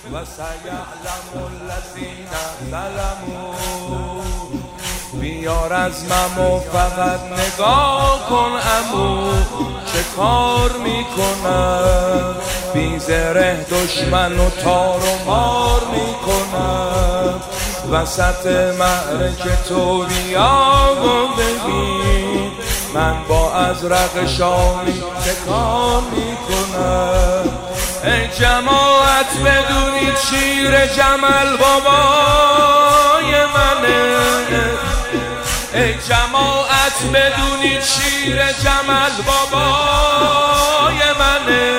و سیعلم الذین ظلموا. بیار از ممو فقط نگاه کن عمو چه کار میکنن، بی زره دشمن و تار و مار میکنن. وسط معرکه تو بیا و ببین من با ازرق شامی چه کار میکنم. ای جماعت بدونید شیر جمل بابای منه، ای جماعت بدونید شیر جمل بابای منه.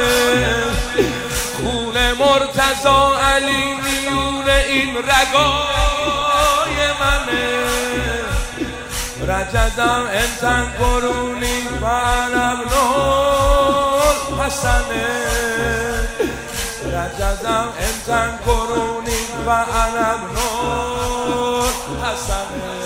خون مرتضی علی میون این رگای منه. رجزم انتن قرونی فانا ابن الحسنه، رجزم انتن قرونی فانا ابن الحسنه.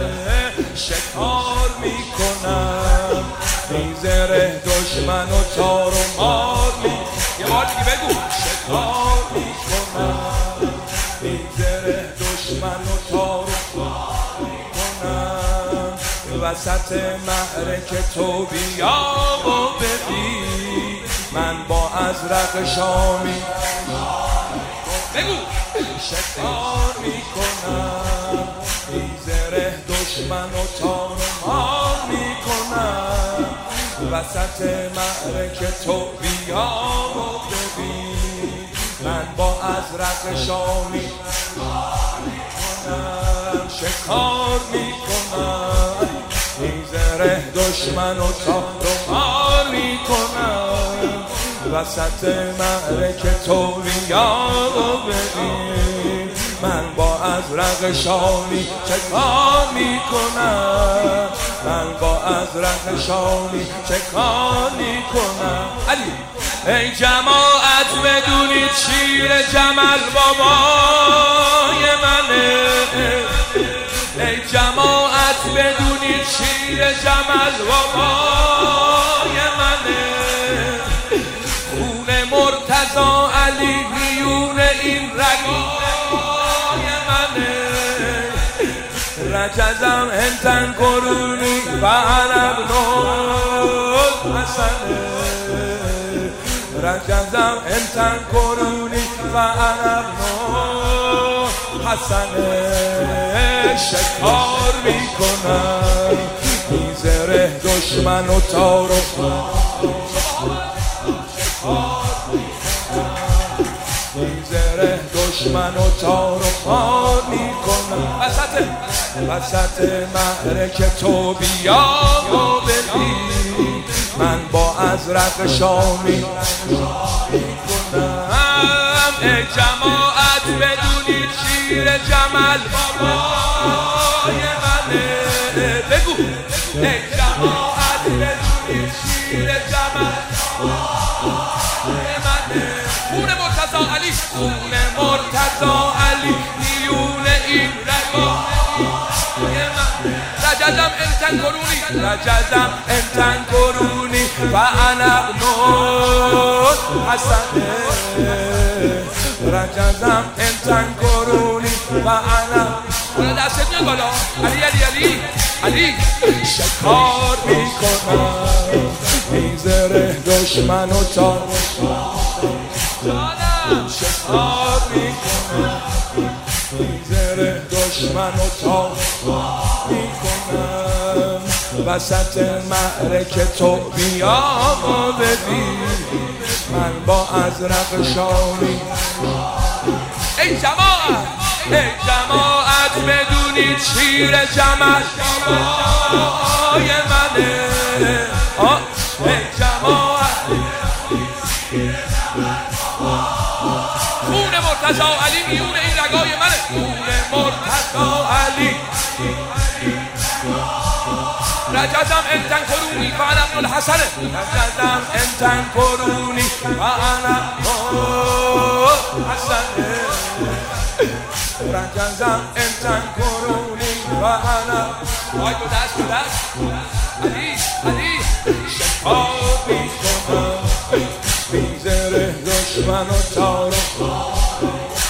شکار میکنم بی زره دشمن و تار و مار یه بار دیگه بگو. شکار میکنم بی زره دشمن و تار و مار میکنم. وسط معرکه تو بیا و ببین من با ازرق شامی بگو. شکار میکنم بی زره دشمن و تار و مار میکنم. وسط معرکه تو بیا و ببین من با ازرق شامی شکار میکنم. بی زره دشمن و تار و مار میکنم. وسط معرکه تو بیا و ببین من با ازرق شامی چه کار میکنم. من با ازرق شامی چه کار میکنم. علی ای جماعت بدونید شیر جمل بابای منه، ای جماعت بدونید شیر جمل بابای منه. خون مرتضی علی میون این رگای منه. رجزم انتن قرونی فانا ابن الحسنه، رجزم انتن قرونی فانا ابن الحسنه. شکار میکنم بی زره دشمن و تار و بی زره دشمن و تار و مار میکنم. وسط معرکه تو بیا و ببین من با ازرق شامی میکنم. ای جماعت بدونید شیر جمل بابای منه. بگو ای جماعت بدونید شیر جمل بابای منه. خون مرتضی علی، خون مرتضی علی میون این رگای منه. رجزم انتن قرونی، رجزم انتن قرونی فانا ابن الحسنه، رجزم انتن قرونی فانا. حالا دستت میاد بالا. علی علی علی علی. شکار میکنم بی زره دشمن و تار شکار میکنم بی زره دشمن و تار میکنم. وسط معرکه تو بیا و ببین من با ازرق شامی. ای جماعت، ای جماعت بدونید شیر جمل بابای منه. ای جماعت خون مرتضی علی میون این رگای منه. خون مرتضی علی. رجزم انتن قرونی فانا ابن الحسنه، رجزم انتن قرونی فانا ابن الحسنه، رجزم انتن قرونی فانا. آی تو دست تو دست. علی علی. شکار میکنم بی زره دشمن و تار و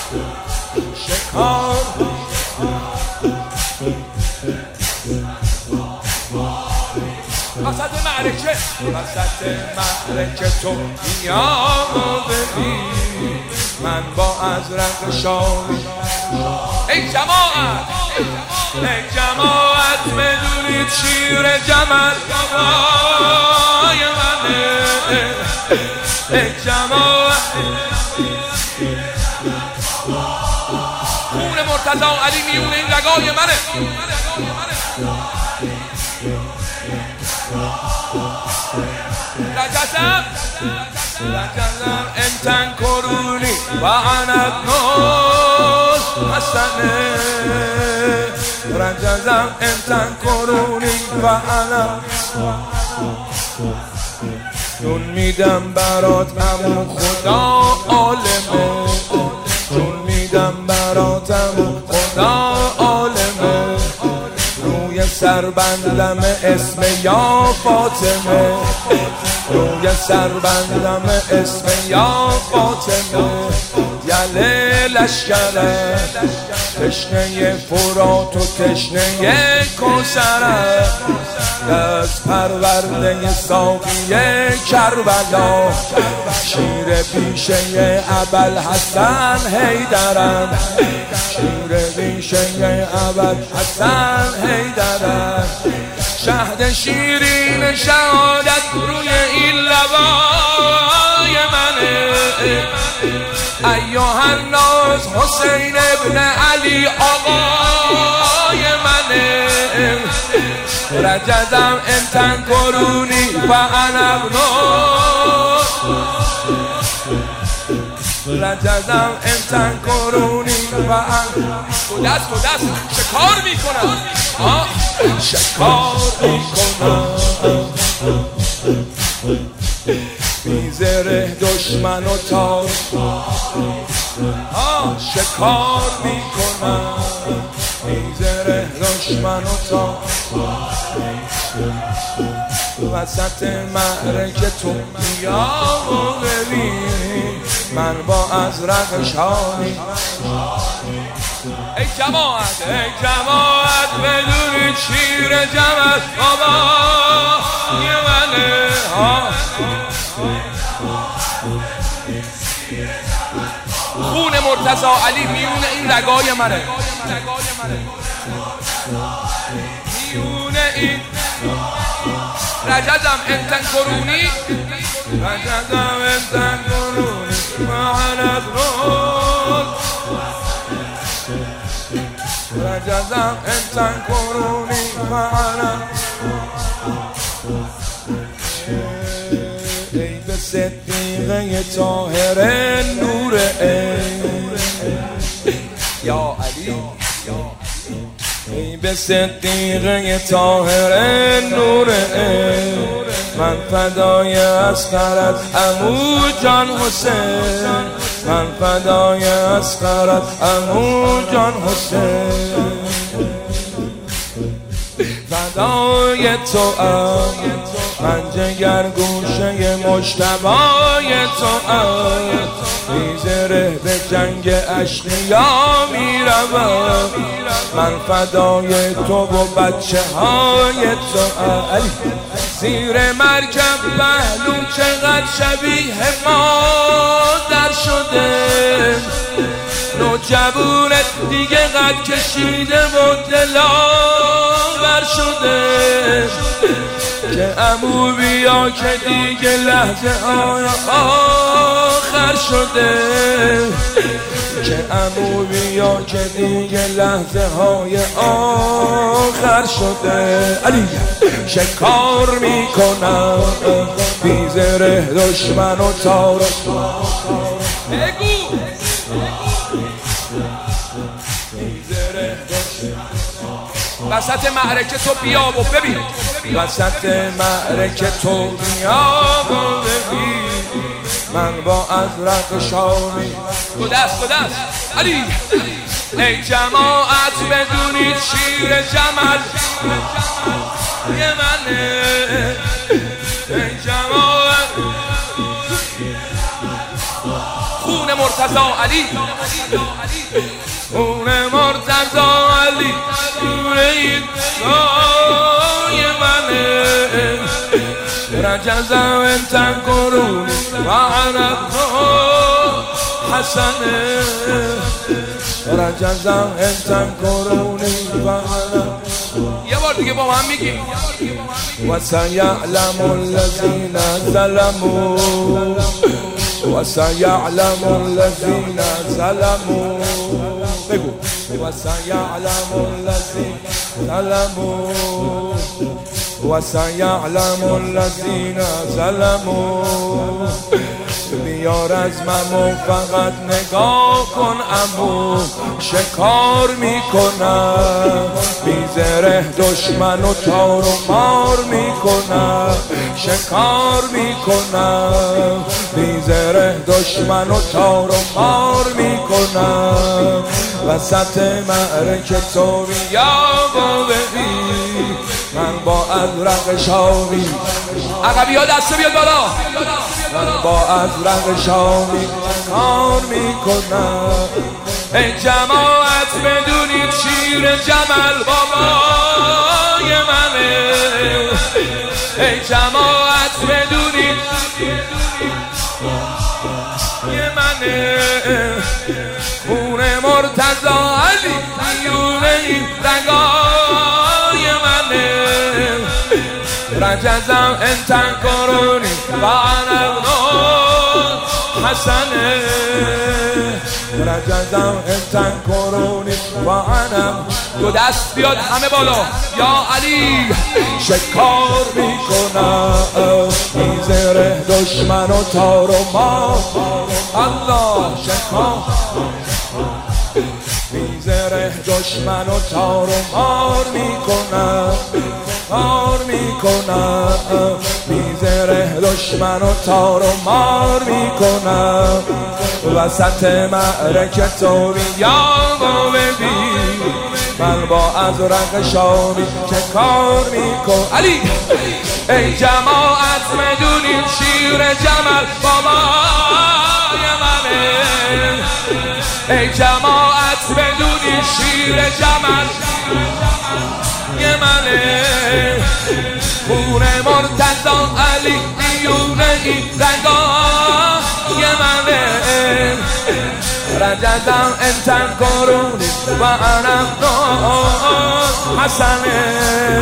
وسط معرکه تو بیا ببین من با ازرق شامی. ای جماعت ای جماعت بدونید شیر جمل بابای منه. ای جماعت خون مرتضی علی میون این رگای منه. رجزم انتن کرونی و عنب نوز حسنه. رجزم انتن کرونی و عنب جون میدم برات امو خدا عالمه. جون میدم برات امو خدا عالمه. روی سر بندم اسم یا فاطمه. روی سر بندم اسم یا فاطمه. یله لشکره تشنه فرات و تشنه کوثره. دست پرورده ساقی کربلا. شیر پیشه ابوالحسن حیدرم. شیر پیشه ابوالحسن حیدرم. شهد شیرین شهادت روی این لبای منه. ایها الناس حسین ابن علی آقای منه. رجزم انتن کرونی و انا ابنو. رجزم انتن کرونی و انا دست شکار میکنم. شکار میکنم بیزره دشمن و تار. شکار میکنم بیزره دشمن و تار. وسط معرکه تو بیا و ببین من با ازرق شامی. ای جماعت بدونید شیر جمل بابا یه منه. خون مرتضی علی میون این رگای منه. میون این رجزم انتن کرونی. رجزم انتن کرونی معنت روز. رجزم انتن کرونی معنت. ای به صدیقه طاهر نور عین یا علی. ای به صدیقه طاهر نور عین من فدای اصغرت عمو جان حسین. من فدای اصغرت عمو جان حسین. فدای تو من جگر گوشه مجتبای تو بیزره به جنگ اشقیا میروم. من فدای تو و بچه های تو علی. زیر مرکب پهلو چقدر شبیه مادر شده. نوجوونت دیگه قد کشیده و دلاور شده. که عمو بیا که دیگه لحظه های آخر شده. که عمو بیا که دیگه لحظه های آخر شده. علی شکار میکنم بیزره دشمن و تار. بگو وسط معرکه تو بیا و ببین. وسط معرکه تو بیا و ببین من با ازرق شامی. دست علی. ای جماعت بدونید شیر جمل یه منه. ای جماعت خون مرتضی علی. خون مرتضی علی نور این رای منه. رجزا انت قروني وعرفنا حسنه رجزا انت قروني وعرفنا. یه بار دیگه با من میگی و سیعلم الذین ظلموا و سیعلم الذین ظلموا. بگو و سیعلم الذین ظلموا و سیعلم الذین ظلموا. بیار از من فقط نگاه کن عمو شکار میکنم بیزره دشمن و تار و مار میکنم شکار میکنم بیزره دشمن و تار و مار میکنم وسط معرکه تو بیابا ببین من با ازرق شامی عقبی ها دسته بیاد بالا من با ازرق شامی کار میکنم. ای جماعت بدونید شیر جمل بابای منه ای جماعت بدونید یه منه خون مرتضی علی دیونه این رگای منه رجزا انت قرونی و عرفنا حسنه رجزا انت قرونی و عرفنا. دو دست بیاد همه بالا یا علی شکار میکنم میزره دشمن و تار و مار الله شکار میزره دشمن و تار و مار میکنم کار میکنم میزره دشمن و تار و مار میکنم وسط معرکه تو بیابا ببین من با ازرق شامی چه کار میکن. علی ای جماعت بدونید شیر جمل بابای منه ای جماعت بدونید شیر جمل یه منه خون مرتضی علی دیونه این رگای منه رجزا انت قرونی و عرفنا حسنه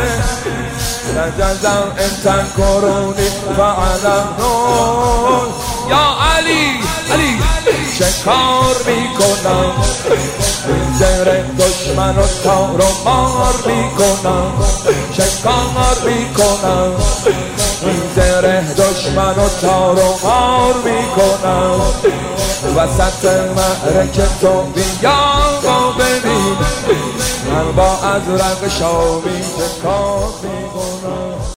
رجزا انت قرونی و عرفنا. یا علی علی شکار میکنم زره دشمن و تار و مار میکنم شکار میکنم زره دشمن و تار و مار میکنم وسط معرکه تو بیابا ببین من با ازرق شامی شکار میکنم.